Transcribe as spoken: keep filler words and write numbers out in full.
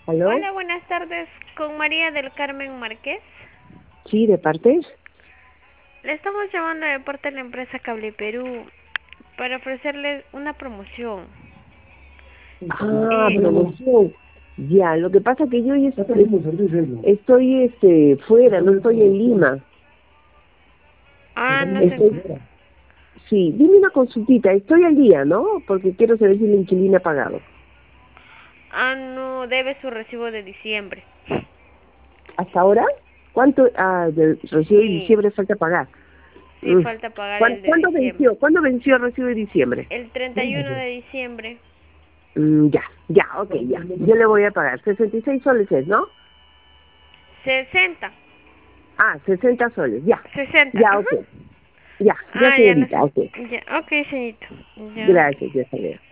¿Aló? Hola, buenas tardes. Con María del Carmen Márquez. Sí, ¿de parte? Le estamos llamando de parte de la empresa Cable Perú para ofrecerle una promoción. Ah, Eh, promoción. Ya, lo que pasa que yo ya estoy, estoy este, fuera, no estoy en Lima. ah, no se Estoy, encuentra. sí, dime una consultita, estoy al día, ¿no? Porque quiero saber si la inquilina ha pagado. Ah, no, debe su recibo de diciembre. ¿Hasta ahora? ¿Cuánto? Ah, del recibo de Sí, diciembre falta pagar. sí, Mm. falta pagar ¿Cuán- el de ¿Cuándo diciembre. venció? ¿Cuándo venció el recibo de diciembre? El treinta y uno de diciembre. Mm, ya, ya, ok, ya. Yo le voy a pagar sesenta y seis soles, es, ¿no? sesenta. Ah, sesenta soles, ya. sesenta, Ya, ajá. ok. Ya, ya Ah, ya lo señorita, sé. ok. Ya, ok, señorito. Ya. Gracias, ya sabía.